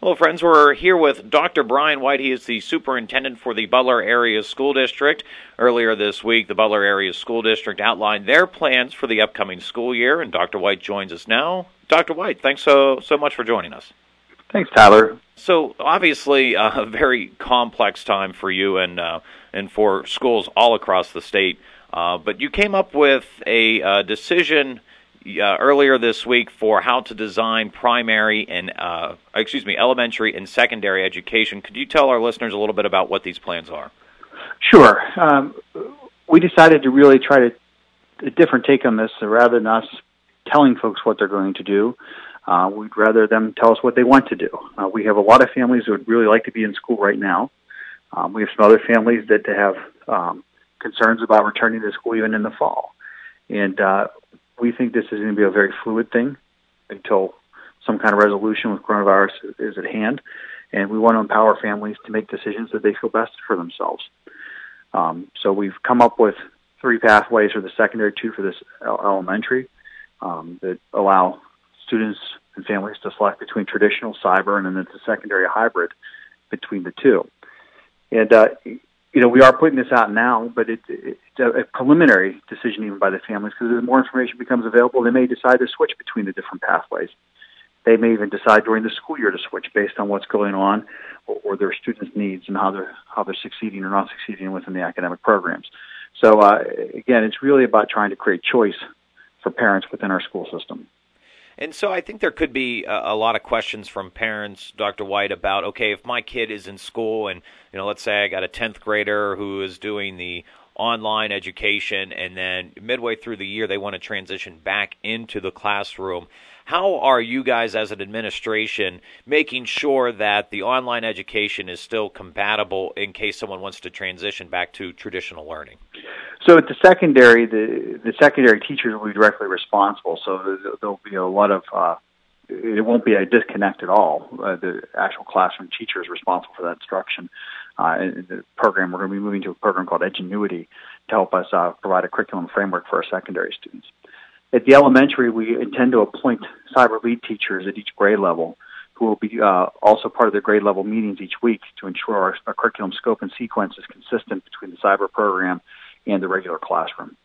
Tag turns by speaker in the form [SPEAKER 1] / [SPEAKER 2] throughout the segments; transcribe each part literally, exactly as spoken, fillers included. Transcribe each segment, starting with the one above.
[SPEAKER 1] Hello, friends. We're here with Doctor Brian White. He is the superintendent for the Butler Area School District. Earlier this week, the Butler Area School District outlined their plans for the upcoming school year, and Doctor White joins us now. Doctor White, thanks so so much for joining us.
[SPEAKER 2] Thanks, Tyler.
[SPEAKER 1] So, obviously, uh, a very complex time for you and uh, and for schools all across the state. Uh, but you came up with a uh, decision Uh, earlier this week for how to design primary and, uh, excuse me, elementary and secondary education. Could you tell our listeners a little bit about what these plans are?
[SPEAKER 2] Sure. Um, we decided to really try to a different take on this. So rather than us telling folks what they're going to do, uh, we'd rather them tell us what they want to do. Uh, we have a lot of families who would really like to be in school right now. Um, we have some other families that have um, concerns about returning to school even in the fall. And uh, we think this is going to be a very fluid thing until some kind of resolution with coronavirus is at hand. And we want to empower families to make decisions that they feel best for themselves. Um, so we've come up with three pathways for the secondary, two for this elementary, um, that allow students and families to select between traditional cyber and then it's a secondary hybrid between the two. And, uh, you know, we are putting this out now, but it, it's a, a preliminary decision even by the families because as more information becomes available, they may decide to switch between the different pathways. They may even decide during the school year to switch based on what's going on or, or their students' needs and how they're how they're succeeding or not succeeding within the academic programs. So, uh, again, it's really about trying to create choice for parents within our school system.
[SPEAKER 1] And so I think there could be a, a lot of questions from parents, Doctor White, about, okay, if my kid is in school and, you know, let's say I got a tenth grader who is doing the online education and then midway through the year they want to transition back into the classroom. How are you guys as an administration making sure that the online education is still compatible in case someone wants to transition back to traditional learning?
[SPEAKER 2] So at the secondary, the, the secondary teachers will be directly responsible. So there'll be a lot of, uh, it won't be a disconnect at all. Uh, the actual classroom teacher is responsible for that instruction. Uh, in the program, we're going to be moving to a program called Edgenuity to help us uh, provide a curriculum framework for our secondary students. At the elementary, we intend to appoint cyber lead teachers at each grade level who will be uh, also part of the grade level meetings each week to ensure our, our curriculum scope and sequence is consistent between the cyber program and the regular classroom.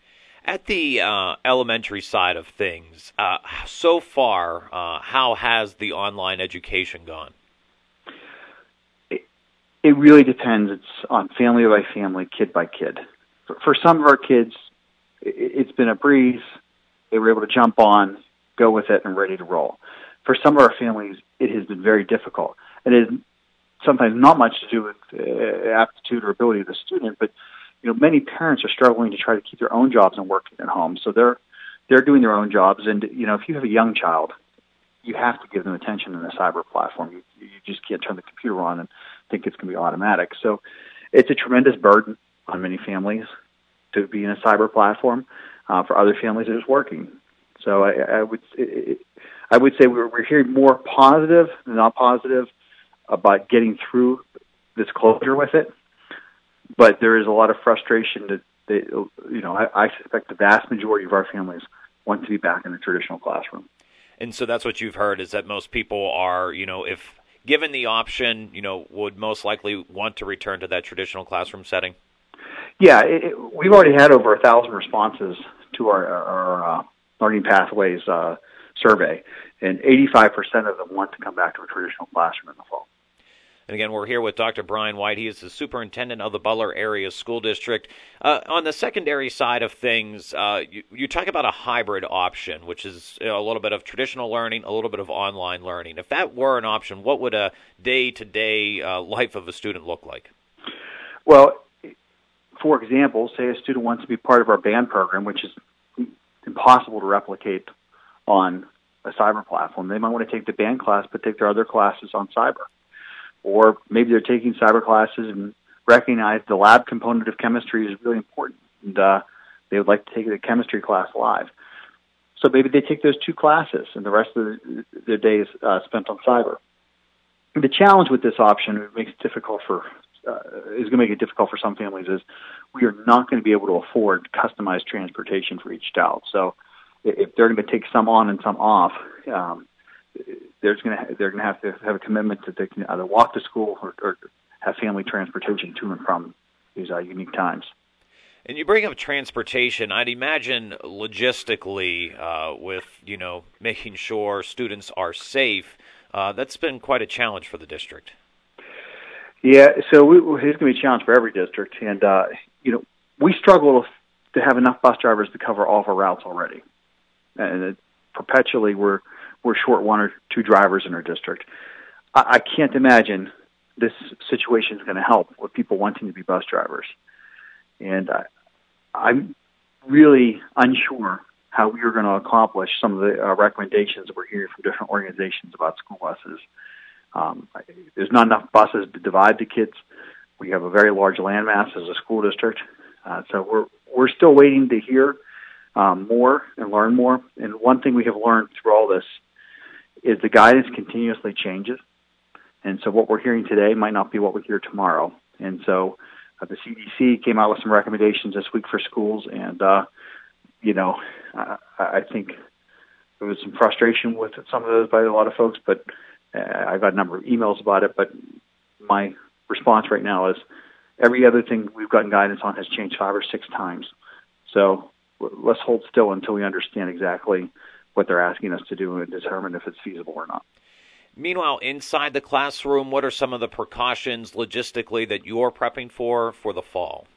[SPEAKER 1] At the uh, elementary side of things, uh, so far, uh, how has the online education gone?
[SPEAKER 2] It, it really depends. It's on family by family, kid by kid. For, for some of our kids, it, it's been a breeze. They were able to jump on, go with it, and ready to roll. For some of our families, it has been very difficult. It is sometimes not much to do with uh, aptitude or ability of the student, but you know, many parents are struggling to try to keep their own jobs and working at home. So they're they're doing their own jobs, and you know, if you have a young child, you have to give them attention in a cyber platform. You, you just can't turn the computer on and think it's going to be automatic. So it's a tremendous burden on many families to be in a cyber platform. Uh, for other families, it's working. So I, I would it, I would say we're, we're hearing more positive than not positive about getting through this closure with it. But there is a lot of frustration that they, you know, I, I suspect the vast majority of our families want to be back in the traditional classroom.
[SPEAKER 1] And so that's what you've heard is that most people are, you know, if given the option, you know, would most likely want to return to that traditional classroom setting?
[SPEAKER 2] Yeah, it, it, we've already had over a thousand responses to our, our uh, Learning Pathways uh, survey, and eighty-five percent of them want to come back to a traditional classroom in the fall.
[SPEAKER 1] And again, we're here with Doctor Brian White. He is the superintendent of the Butler Area School District. Uh, on the secondary side of things, uh, you, you talk about a hybrid option, which is you know, a little bit of traditional learning, a little bit of online learning. If that were an option, what would a day-to-day uh, life of a student look like?
[SPEAKER 2] Well, for example, say a student wants to be part of our band program, which is impossible to replicate on a cyber platform. They might want to take the band class, but take their other classes on cyber. Or maybe they're taking cyber classes and recognize the lab component of chemistry is really important, and uh, they would like to take the chemistry class live. So maybe they take those two classes, and the rest of their day is uh, spent on cyber. And the challenge with this option, it makes it difficult for uh, is going to make it difficult for some families, is we are not going to be able to afford customized transportation for each child. So if they're going to take some on and some off, um, there's going to they're going to have to have a commitment that they can either walk to school or, or have family transportation to and from these uh, unique times.
[SPEAKER 1] And you bring up transportation. I'd imagine logistically, uh, with you know making sure students are safe, uh, that's been quite a challenge for the district.
[SPEAKER 2] Yeah, so we, it's going to be a challenge for every district, and uh, you know we struggle to have enough bus drivers to cover all of our routes already, and it, perpetually we're we're short one or two drivers in our district. I, I can't imagine this situation is going to help with people wanting to be bus drivers, and I, I'm really unsure how we are going to accomplish some of the uh, recommendations that we're hearing from different organizations about school buses. Um, there's not enough buses to divide the kids. We have a very large landmass as a school district, uh, so we're we're still waiting to hear um, more and learn more. And one thing we have learned through all this is the guidance continuously changes, and so what we're hearing today might not be what we hear tomorrow. And so uh, the C D C came out with some recommendations this week for schools, and uh, you know, I, I think there was some frustration with some of those by a lot of folks, but uh, I got a number of emails about it. But my response right now is every other thing we've gotten guidance on has changed five or six times. So let's hold still until we understand exactly what they're asking us to do and determine if it's feasible or not.
[SPEAKER 1] Meanwhile, inside the classroom, what are some of the precautions logistically that you're prepping for for the fall?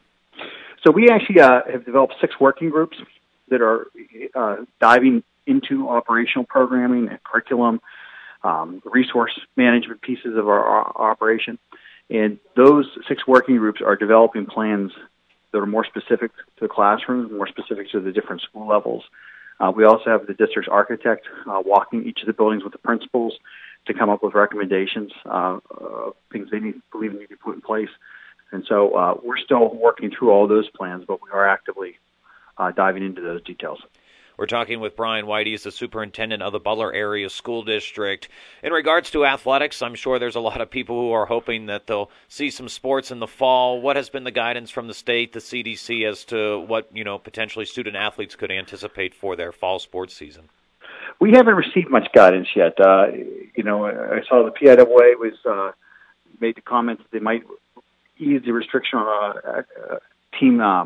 [SPEAKER 2] So we actually uh, have developed six working groups that are uh, diving into operational programming and curriculum, um, resource management pieces of our, our operation. And those six working groups are developing plans that are more specific to the classrooms, more specific to the different school levels. Uh, we also have the district's architect uh, walking each of the buildings with the principals to come up with recommendations, uh, uh, things they need, believe need to be put in place. And so uh, we're still working through all those plans, but we are actively uh, diving into those details.
[SPEAKER 1] We're talking with Brian White. He's the superintendent of the Butler Area School District. In regards to athletics, I'm sure there's a lot of people who are hoping that they'll see some sports in the fall. What has been the guidance from the state, the C D C, as to what, you know, potentially student athletes could anticipate for their fall sports season?
[SPEAKER 2] We haven't received much guidance yet. Uh, you know, I saw the P I A A was uh, made the comment that they might ease the restriction on uh, uh, team uh,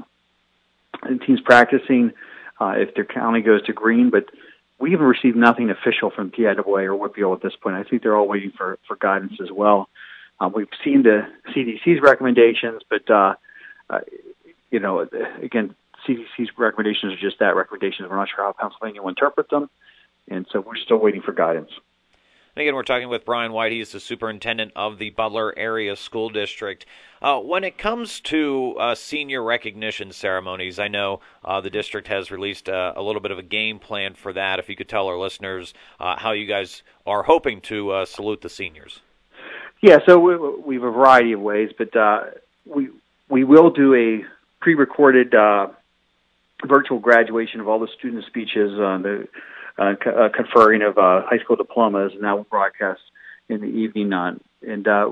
[SPEAKER 2] teams practicing uh, if their county goes to green, but we haven't received nothing official from P I A A or W P I A L at this point. I think they're all waiting for, for guidance as well. Um, we've seen the C D C's recommendations, but, uh, uh, you know, again, C D C's recommendations are just that, recommendations. We're not sure how Pennsylvania will interpret them, and so we're still waiting for guidance.
[SPEAKER 1] And again, we're talking with Brian White. He's the superintendent of the Butler Area School District. Uh, when it comes to uh, senior recognition ceremonies, I know uh, the district has released uh, a little bit of a game plan for that. If you could tell our listeners uh, how you guys are hoping to uh, salute the seniors.
[SPEAKER 2] Yeah, so we, we have a variety of ways, but uh, we we will do a pre-recorded uh, virtual graduation of all the student speeches on the Uh, c- uh, conferring of uh, high school diplomas, and that will broadcast in the evening on. And uh,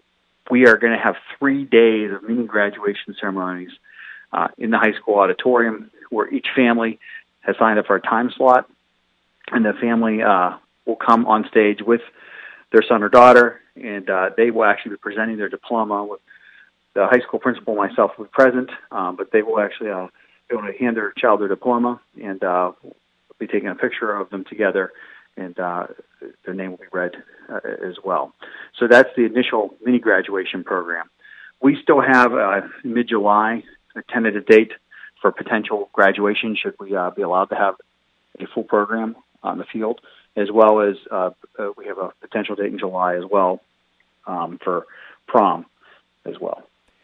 [SPEAKER 2] we are going to have three days of mini graduation ceremonies uh, in the high school auditorium, where each family has signed up for a time slot, and the family uh, will come on stage with their son or daughter, and uh, they will actually be presenting their diploma. With the high school principal and myself will be present, um, but they will actually uh, be able to hand their child their diploma, and uh, be taking a picture of them together, and uh, their name will be read uh, as well. So that's the initial mini graduation program. We still have uh, mid-July a tentative date for potential graduation, should we uh, be allowed to have a full program on the field, as well as uh, uh, we have a potential date in July as well um, for prom as well.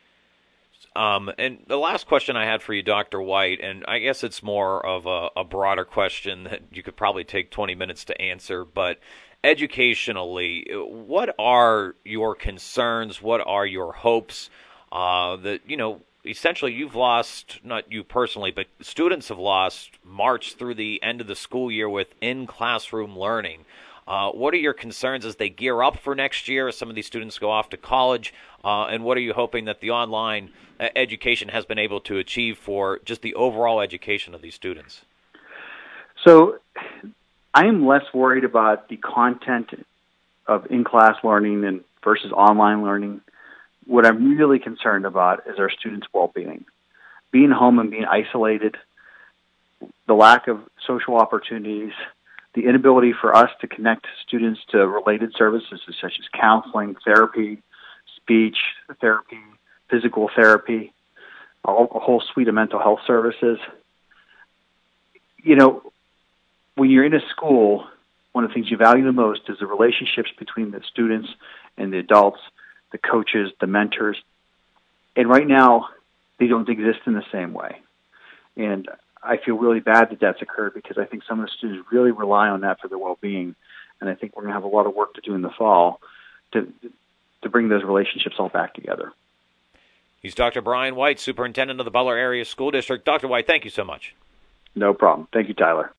[SPEAKER 1] Um, and the last question I had for you, Doctor White, and I guess it's more of a, a broader question that you could probably take twenty minutes to answer, but educationally, what are your concerns? What are your hopes uh, that, you know, essentially you've lost, not you personally, but students have lost March through the end of the school year with in-classroom learning. Uh, what are your concerns as they gear up for next year, as some of these students go off to college, uh, and what are you hoping that the online uh, education has been able to achieve for just the overall education of these students?
[SPEAKER 2] So I am less worried about the content of in-class learning and versus online learning. What I'm really concerned about is our students' well-being. Being home and being isolated, the lack of social opportunities, the inability for us to connect students to related services such as counseling, therapy, speech therapy, physical therapy, a whole suite of mental health services. You know, when you're in a school, one of the things you value the most is the relationships between the students and the adults, the coaches, the mentors. And right now, they don't exist in the same way. And I feel really bad that that's occurred because I think some of the students really rely on that for their well-being. And I think we're going to have a lot of work to do in the fall to to bring those relationships all back together.
[SPEAKER 1] He's Doctor Brian White, Superintendent of the Butler Area School District. Doctor White, thank you so much.
[SPEAKER 2] No problem. Thank you, Tyler.